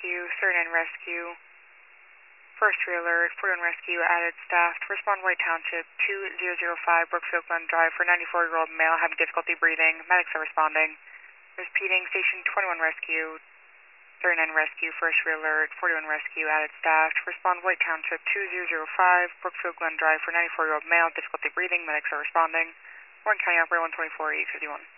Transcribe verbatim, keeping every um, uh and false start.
Rescue, thirty-nine Rescue, first re-alert, forty-one Rescue, added staff to respond White Township, two thousand five Brookfield Glen Drive for ninety-four-year-old male having difficulty breathing. Medics are responding. Repeating, Station twenty-one Rescue, thirty-nine Rescue, first re-alert, forty-one Rescue, added staff to respond White Township, two thousand five Brookfield Glen Drive for ninety-four-year-old male, difficulty breathing. Medics are responding. Warren County Operator one twenty-four eight fifty-one.